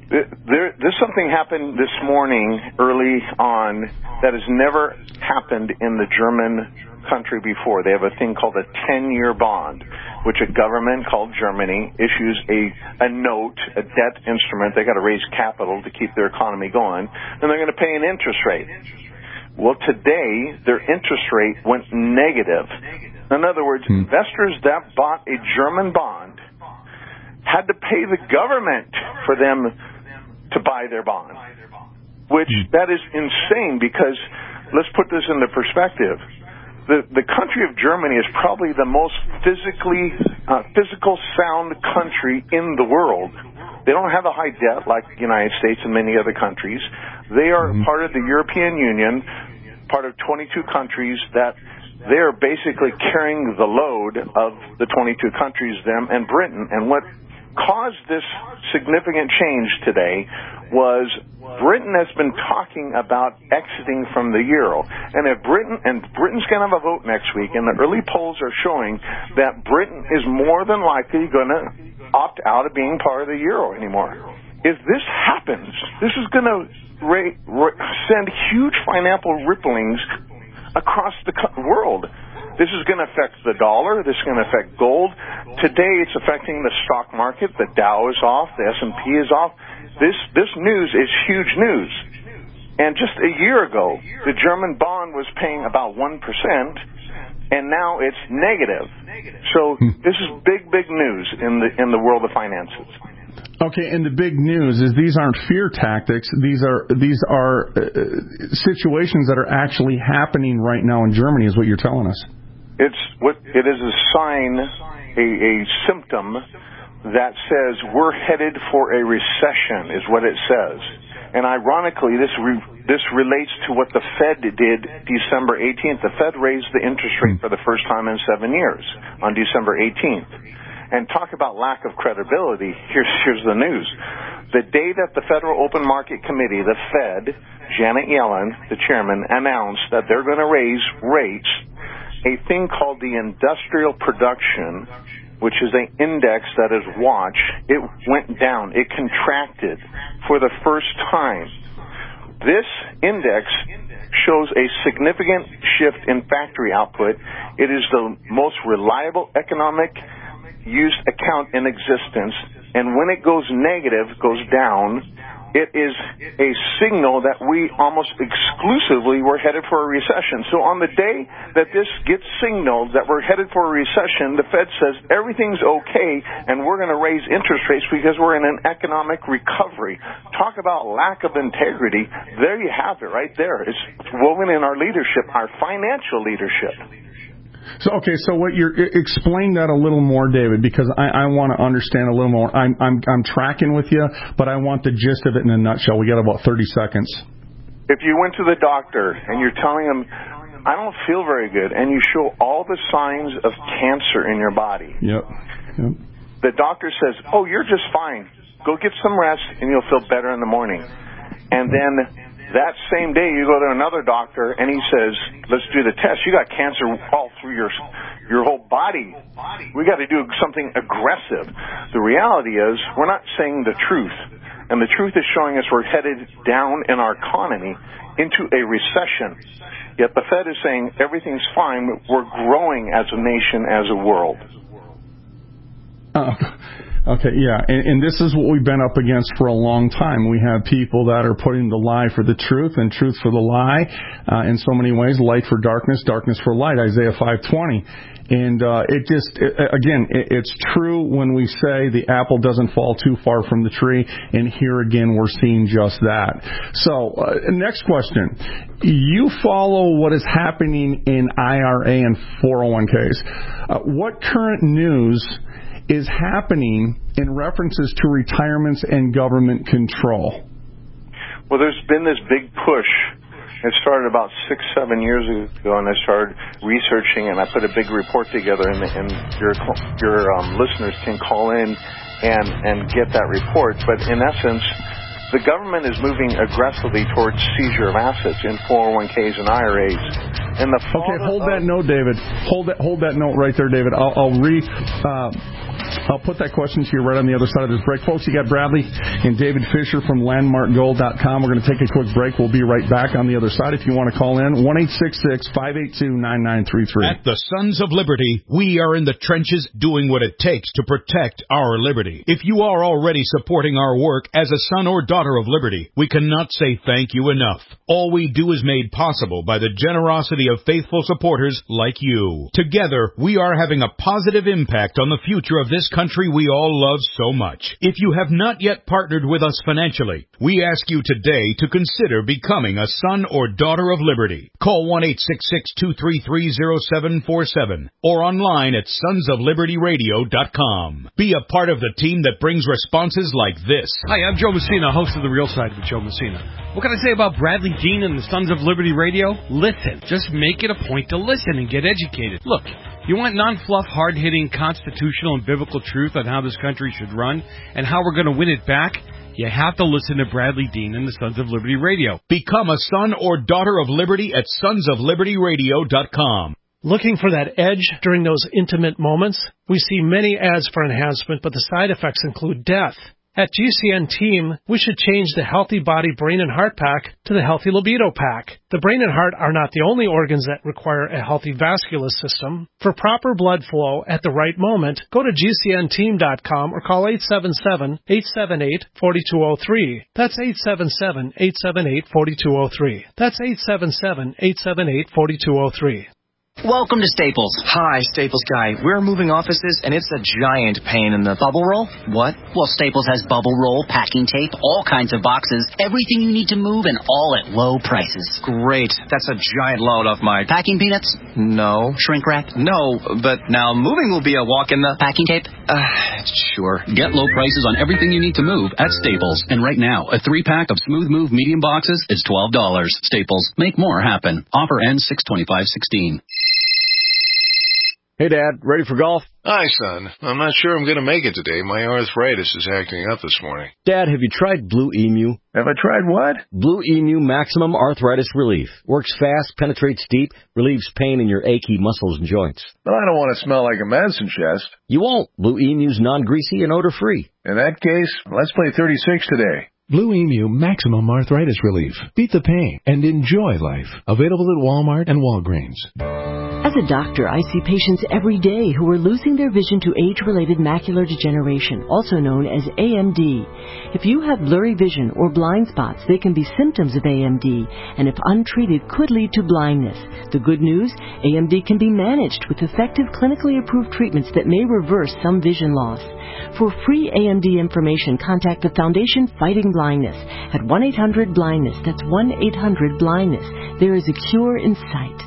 There, there's something happened this morning early on that has never happened in the German country before. They have a thing called a ten-year bond, which a government called Germany issues a, a note, a debt instrument. They got to raise capital to keep their economy going, and they're going to pay an interest rate. Well, today, their interest rate went negative. In other words, hmm. investors that bought a German bond had to pay the government for them to buy their bond, which that is insane because let's put this into perspective. The the country of Germany is probably the most physically uh, physical sound country in the world. They don't have a high debt like the United States and many other countries. They are mm-hmm. part of the European Union, part of twenty-two countries that they are basically carrying the load of the twenty-two countries, them and Britain. And what caused this significant change today was Britain has been talking about exiting from the euro. And if Britain, and Britain's going to have a vote next week, and the early polls are showing that Britain is more than likely going to opt out of being part of the euro anymore. If this happens, this is going to ra- ra- send huge financial ripplings across the world. This is going to affect the dollar. This is going to affect gold. Today, it's affecting the stock market. The Dow is off. The S and P is off. This this news is huge news. And just a year ago, the German bond was paying about one percent, and now it's negative. So this is big, big news in the in the world of finances. Okay, and the big news is these aren't fear tactics. These are these are uh, situations that are actually happening right now in Germany, is what you're telling us. It's what it is a sign, a, a symptom that says we're headed for a recession, is what it says. And ironically, this re, this relates to what the Fed did December eighteenth. The Fed raised the interest rate for the first time in seven years on December eighteenth. And talk about lack of credibility. Here's here's the news. The day that the Federal Open Market Committee, the Fed, Janet Yellen, the chairman, announced that they're going to raise rates, a thing called the industrial production, which is an index that is watched, it went down. It contracted for the first time. This index shows a significant shift in factory output. It is the most reliable economic used account in existence, and when it goes negative, goes down, it is a signal that we almost exclusively were headed for a recession. So on the day that this gets signaled that we're headed for a recession, the Fed says everything's okay and we're going to raise interest rates because we're in an economic recovery. Talk about lack of integrity. There you have it right there. It's woven in our leadership, our financial leadership. So okay, so what you're explain that a little more, David, because I, I want to understand a little more. I'm I'm I'm tracking with you, but I want the gist of it in a nutshell. We got about thirty seconds. If you went to the doctor and you're telling him, I don't feel very good, and you show all the signs of cancer in your body, yep, yep. The doctor says, oh, you're just fine. Go get some rest, and you'll feel better in the morning. And then that same day, you go to another doctor, and he says, let's do the test. You got cancer all through your your whole body. We got to do something aggressive. The reality is, we're not saying the truth. And the truth is showing us we're headed down in our economy into a recession. Yet the Fed is saying everything's fine. We're growing as a nation, as a world. Uh, okay, yeah, and, and this is what we've been up against for a long time. We have people that are putting the lie for the truth and truth for the lie uh, in so many ways, light for darkness, darkness for light, Isaiah five twenty. And uh, it just, it, again, it, it's true when we say the apple doesn't fall too far from the tree, and here again we're seeing just that. So, uh, next question. You follow what is happening in I R A and four oh one k's. Uh, what current news is happening in references to retirements and government control? Well, there's been this big push. It started about six, seven years ago, and I started researching, and I put a big report together, and, and your your um, listeners can call in and, and get that report. But in essence, the government is moving aggressively towards seizure of assets in four oh one k's and I R As. And the okay, hold that note, David. Hold that, hold that note right there, David. I'll, I'll re... Uh, I'll put that question to you right on the other side of this break. Folks, you got Bradley and David Fisher from landmark gold dot com. We're going to take a quick break. We'll be right back on the other side. If you want to call in, one eight six six, five eight two, nine nine three three. At the Sons of Liberty, we are in the trenches doing what it takes to protect our liberty. If you are already supporting our work as a son or daughter of liberty, we cannot say thank you enough. All we do is made possible by the generosity of faithful supporters like you. Together, we are having a positive impact on the future of this country we all love so much. If you have not yet partnered with us financially, we ask you today to consider becoming a son or daughter of liberty. Call one eight six six, two three three, zero seven four seven or online at sons of liberty radio dot com. Be a part of the team that brings responses like this. Hi, I'm Joe Messina, host of The Real Side with Joe Messina. What can I say about Bradley Dean and the Sons of Liberty Radio? Listen. Just make it a point to listen and get educated. Look, you want non-fluff, hard-hitting constitutional and biblical truth on how this country should run and how we're going to win it back? You have to listen to Bradley Dean and the Sons of Liberty Radio. Become a son or daughter of liberty at sons of liberty radio dot com. Looking for that edge during those intimate moments? We see many ads for enhancement, but the side effects include death. At G C N Team, we should change the Healthy Body, Brain, and Heart Pack to the Healthy Libido Pack. The brain and heart are not the only organs that require a healthy vascular system. For proper blood flow at the right moment, go to G C N team dot com or call eight seven seven, eight seven eight, four two zero three. That's eight seven seven, eight seven eight, four two zero three. That's eight seven seven, eight seven eight, four two zero three. Welcome to Staples. Hi, Staples guy. We're moving offices, and it's a giant pain in the... Bubble roll? What? Well, Staples has bubble roll, packing tape, all kinds of boxes, everything you need to move, and all at low prices. Great. That's a giant load off my... Packing peanuts? No. Shrink wrap? No, but now moving will be a walk in the... Packing tape? Uh, sure. Get low prices on everything you need to move at Staples. And right now, a three-pack of Smooth Move medium boxes is twelve dollars. Staples. Make more happen. Offer ends six twenty-five sixteen. Hey, Dad, ready for golf? Hi, son. I'm not sure I'm going to make it today. My arthritis is acting up this morning. Dad, have you tried Blue Emu? Have I tried what? Blue Emu Maximum Arthritis Relief. Works fast, penetrates deep, relieves pain in your achy muscles and joints. But I don't want to smell like a medicine chest. You won't. Blue Emu's non-greasy and odor-free. In that case, let's play thirty-six today. Blue Emu Maximum Arthritis Relief. Beat the pain and enjoy life. Available at Walmart and Walgreens. As a doctor, I see patients every day who are losing their vision to age-related macular degeneration, also known as A M D. If you have blurry vision or blind spots, they can be symptoms of A M D, and if untreated, could lead to blindness. The good news, A M D can be managed with effective clinically approved treatments that may reverse some vision loss. For free A M D information, contact the Foundation Fighting Blindness at one eight hundred blindness. That's one eight hundred blindness. There is a cure in sight.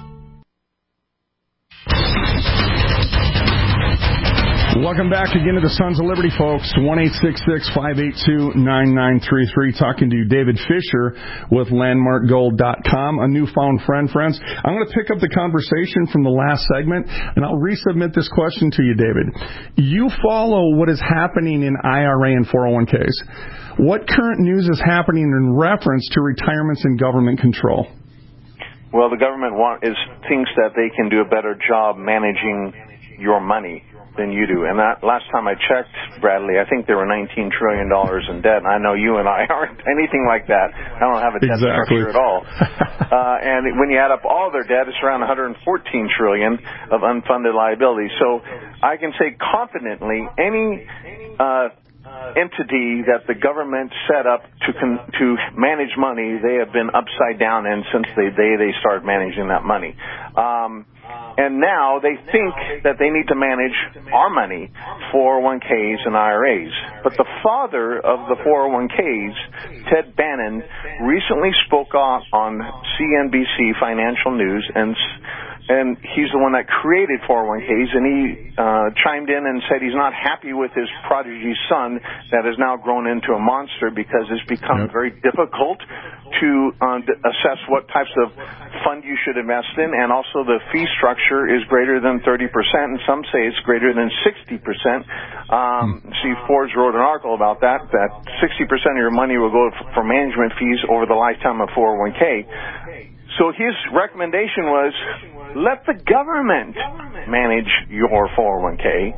Welcome back again to the Sons of Liberty, folks. one eight six six, five eight two, nine nine three three. Talking to David Fisher with landmark gold dot com, a newfound friend, friends. I'm going to pick up the conversation from the last segment, and I'll resubmit this question to you, David. You follow what is happening in I R A and four oh one Ks. What current news is happening in reference to retirements and government control? Well, the government want, is thinks that they can do a better job managing your money than you do. And that last time I checked, Bradley, I think there were nineteen trillion dollars in debt. And I know you and I aren't anything like that. I don't have a debt exactly. structure at all. uh, and when you add up all their debt, it's around one hundred fourteen trillion dollars of unfunded liability. So I can say confidently, any uh, entity that the government set up to con- to manage money, they have been upside down in since the day they started managing that money. Um, and now they think that they need to manage our money, four oh one Ks and I R As. But the father of the four oh one Ks, Ted Bannon, recently spoke on, on C N B C Financial News, and And he's the one that created four oh one Ks, and he uh, chimed in and said he's not happy with his prodigy son that has now grown into a monster because it's become yep. very difficult to uh, assess what types of fund you should invest in, and also the fee structure is greater than thirty percent, and some say it's greater than sixty percent. Um, hmm. See, Forbes wrote an article about that, that sixty percent of your money will go for management fees over the lifetime of four oh one K. So his recommendation was, let the government manage your four oh one K,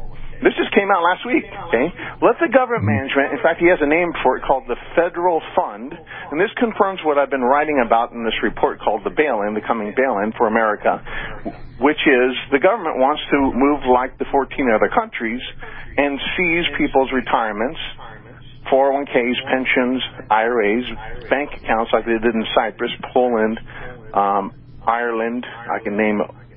This just came out last week, okay? Let the government management, in fact, he has a name for it called the Federal Fund, and this confirms what I've been writing about in this report called the bail-in, the coming bail-in for America, which is the government wants to move like the fourteen other countries and seize people's retirements, four oh one k's, pensions, I R As, bank accounts like they did in Cyprus, Poland, um, Ireland. I can name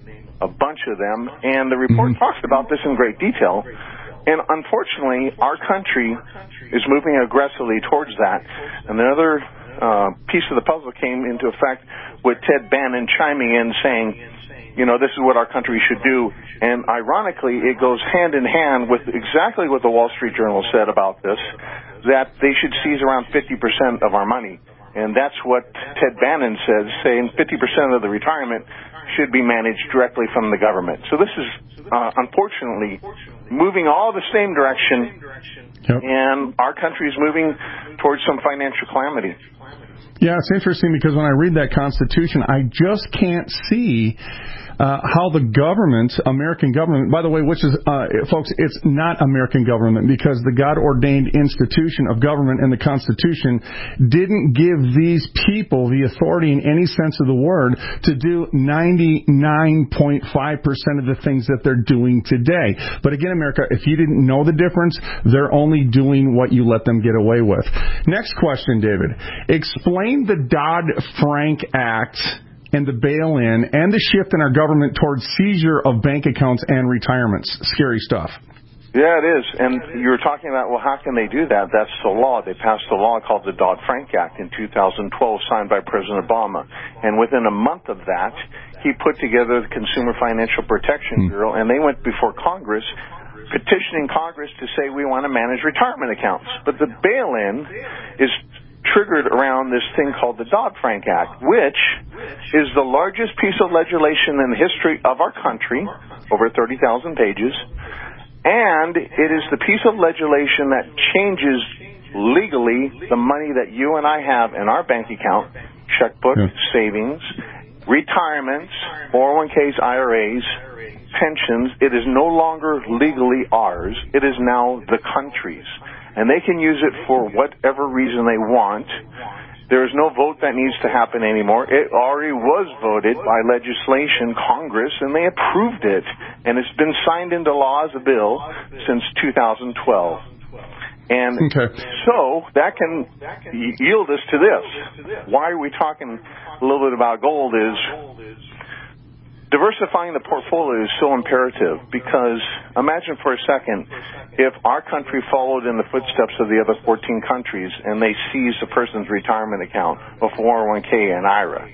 a bunch of them, and the report mm-hmm. talks about this in great detail. And unfortunately, our country is moving aggressively towards that. And another uh, piece of the puzzle came into effect with Ted Bannon chiming in saying, you know, this is what our country should do. And ironically, it goes hand in hand with exactly what the Wall Street Journal said about this, that they should seize around fifty percent of our money. And that's what Ted Bannon says, saying fifty percent of the retirement should be managed directly from the government. So this is, uh, unfortunately, moving all the same direction, yep. and our country is moving towards some financial calamity. Yeah, it's interesting because when I read that Constitution, I just can't see uh, how the government, American government, by the way, which is, uh, folks, it's not American government because the God-ordained institution of government in the Constitution didn't give these people the authority in any sense of the word to do ninety-nine point five percent of the things that they're doing today. But again, America, if you didn't know the difference, they're only doing what you let them get away with. Next question, David. Explain the Dodd-Frank Act and the bail-in and the shift in our government towards seizure of bank accounts and retirements. Scary stuff. Yeah, it is. And you were talking about, well, how can they do that? That's the law. They passed a law called the Dodd-Frank Act in two thousand twelve, signed by President Obama. And within a month of that, he put together the Consumer Financial Protection Bureau, and they went before Congress, petitioning Congress to say we want to manage retirement accounts. But the bail-in is triggered around this thing called the Dodd-Frank Act, which is the largest piece of legislation in the history of our country, over thirty thousand pages, and it is the piece of legislation that changes legally the money that you and I have in our bank account, checkbook, yeah. savings, retirements, four oh one k's, I R As, pensions. It is no longer legally ours. It is now the country's. And they can use it for whatever reason they want. There is no vote that needs to happen anymore. It already was voted by legislation, Congress, and they approved it. And it's been signed into law as a bill since two thousand twelve. And okay. so that can yield us to this. Why are we talking a little bit about gold is diversifying the portfolio is so imperative because imagine for a second if our country followed in the footsteps of the other fourteen countries and they seized a person's retirement account, a four oh one k, and I R A.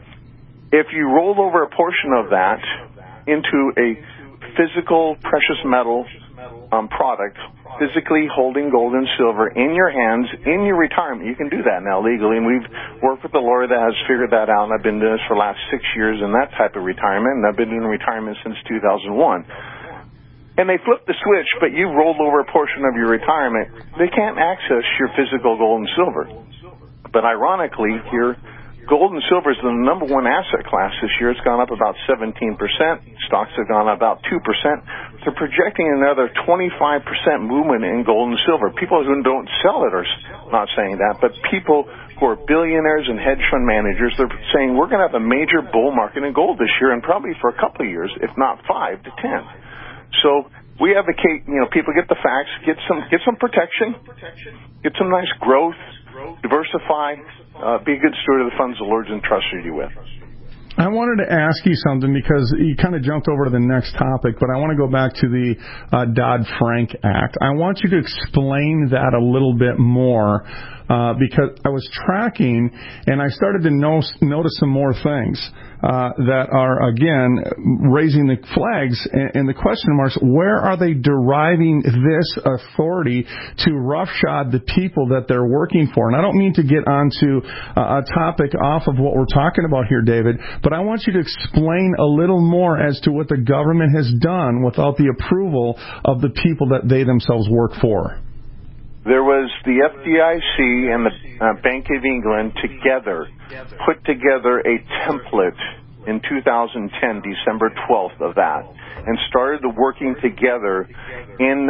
If you rolled over a portion of that into a physical precious metal um, product, physically holding gold and silver in your hands, in your retirement, you can do that now legally, and we've worked with a lawyer that has figured that out, and I've been doing this for the last six years in that type of retirement, and I've been doing retirement since two thousand one. And they flip the switch, but you rolled over a portion of your retirement, they can't access your physical gold and silver. But ironically, your gold and silver is the number one asset class this year. It's gone up about seventeen percent. Stocks have gone up about two percent. They're projecting another twenty-five percent movement in gold and silver. People who don't sell it are not saying that, but people who are billionaires and hedge fund managers, they're saying we're going to have a major bull market in gold this year and probably for a couple of years, if not five to ten. So we advocate, you know, people get the facts, get some get some protection, get some nice growth, diversify, uh, be a good steward of the funds the Lord's entrusted you with. I wanted to ask you something because you kind of jumped over to the next topic, but I want to go back to the uh, Dodd-Frank Act. I want you to explain that a little bit more uh, because I was tracking and I started to know, notice some more things uh, that are, again, raising the flags and, and the question marks. Where are they deriving this authority to roughshod the people that they're working for? And I don't mean to get onto uh, a topic off of what we're talking about here, David, but I want you to explain a little more as to what the government has done without the approval of the people that they themselves work for. There was the F D I C and the uh, Bank of England together put together a template in two thousand ten, December twelfth of that, and started the working together in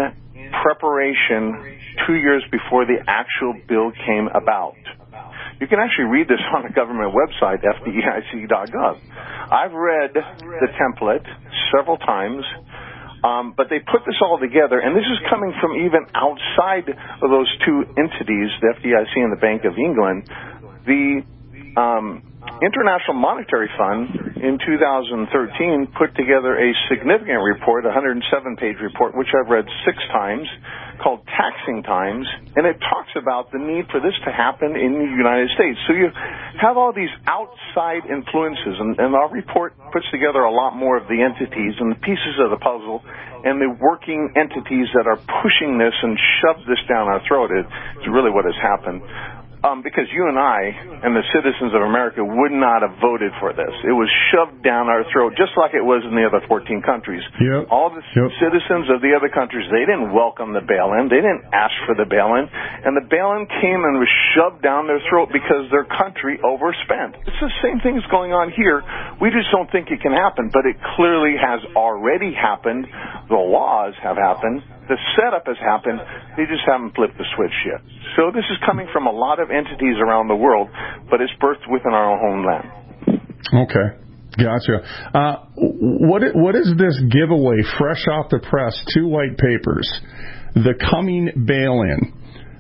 preparation two years before the actual bill came about. You can actually read this on the government website, F D E I C dot gov. I've read the template several times, um, but they put this all together, and this is coming from even outside of those two entities, the F D I C and the Bank of England. The um, International Monetary Fund in two thousand thirteen put together a significant report, a one hundred seven page report, which I've read six times, called Taxing Times, and it talks about the need for this to happen in the United States. So you have all these outside influences, and, and our report puts together a lot more of the entities and the pieces of the puzzle and the working entities that are pushing this and shove this down our throat. It's really what has happened. Um, because you and I and the citizens of America would not have voted for this. It was shoved down our throat, just like it was in the other fourteen countries. Yep. All the yep. citizens of the other countries, they didn't welcome the bail-in. They didn't ask for the bail-in. And the bail-in came and was shoved down their throat because their country overspent. It's the same thing that's going on here. We just don't think it can happen, but it clearly has already happened. The laws have happened. The setup has happened. They just haven't flipped the switch yet. So this is coming from a lot of entities around the world, but it's birthed within our own homeland. Okay. Gotcha. Uh, what what is this giveaway, fresh off the press, two white papers, the coming bail-in?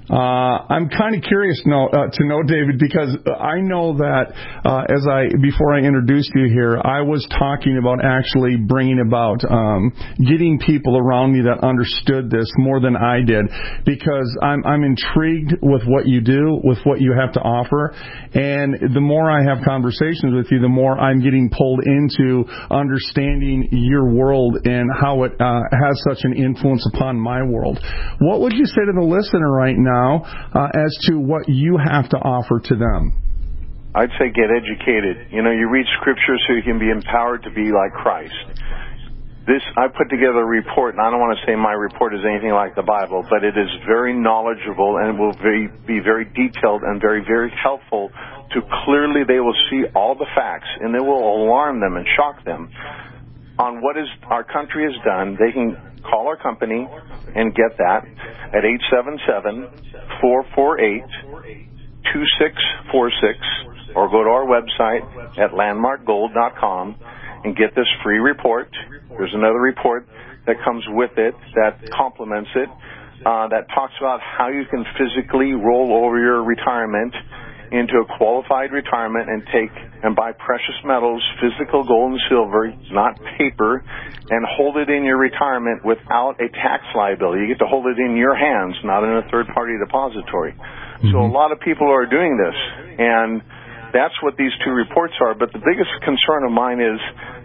Uh, I'm kind of curious to know, uh, to know, David, because I know that uh, as I before I introduced you here, I was talking about actually bringing about um, getting people around me that understood this more than I did, because I'm I'm intrigued with what you do, with what you have to offer, and the more I have conversations with you, the more I'm getting pulled into understanding your world and how it uh, has such an influence upon my world. What would you say to the listener right now? Uh, as to what you have to offer to them? I'd say get educated. You know, you read Scripture so you can be empowered to be like Christ. This, I put together a report, and I don't want to say my report is anything like the Bible, but it is very knowledgeable and will very, be very detailed and very, very helpful to clearly they will see all the facts, and it will alarm them and shock them on what is our country has done. They can call our company and get that at eight seven seven, four four eight, two six four six, or go to our website at landmark gold dot com and get this free report. There's another report that comes with it that complements it, uh, that talks about how you can physically roll over your retirement into a qualified retirement and take and buy precious metals, physical gold and silver, not paper, and hold it in your retirement without a tax liability. You get to hold it in your hands, not in a third-party depository. Mm-hmm. So a lot of people are doing this, and that's what these two reports are. But the biggest concern of mine is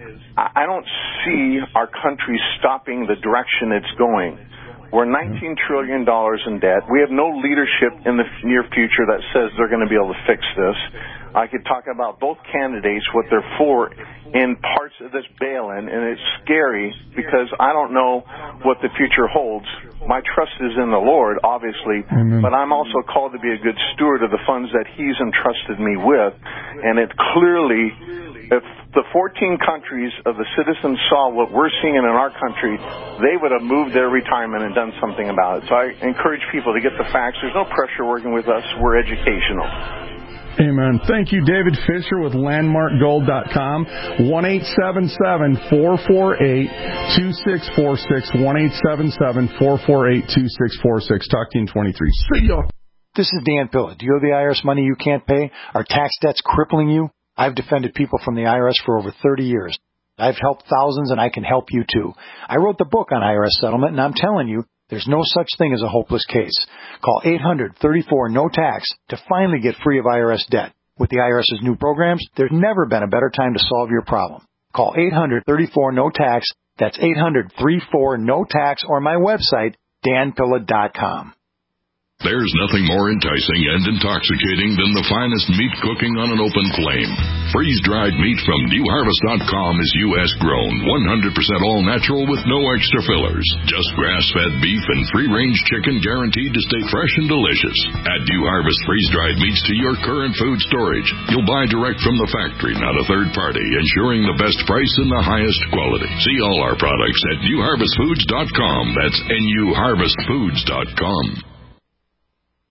I don't see our country stopping the direction it's going. We're nineteen trillion dollars in debt. We have no leadership in the near future that says they're going to be able to fix this. I could talk about both candidates, what they're for in parts of this bail-in, and it's scary because I don't know what the future holds. My trust is in the Lord, obviously, Amen. But I'm also called to be a good steward of the funds that He's entrusted me with, and it clearly, if the fourteen countries of the citizens saw what we're seeing in our country, they would have moved their retirement and done something about it. So I encourage people to get the facts. There's no pressure working with us. We're educational. Amen. Thank you, David Fisher with landmark gold dot com. one eight seven seven, four four eight, two six four six. one eight seven seven, four four eight, two six four six. Talk Team twenty-three. See ya. This is Dan Pilla. Do you owe the I R S money you can't pay? Are tax debts crippling you? I've defended people from the I R S for over thirty years. I've helped thousands, and I can help you too. I wrote the book on I R S settlement, and I'm telling you, there's no such thing as a hopeless case. Call eight hundred, thirty-four, no tax to finally get free of I R S debt. With the IRS's new programs, there's never been a better time to solve your problem. Call eight hundred, thirty-four, no tax. That's eight hundred, thirty-four, no tax, or my website, dan pilla dot com. There's nothing more enticing and intoxicating than the finest meat cooking on an open flame. Freeze-dried meat from new harvest dot com is U S grown, one hundred percent all natural with no extra fillers. Just grass-fed beef and free-range chicken guaranteed to stay fresh and delicious. Add New Harvest freeze-dried meats to your current food storage. You'll buy direct from the factory, not a third party, ensuring the best price and the highest quality. See all our products at new harvest foods dot com. That's N U harvest foods dot com.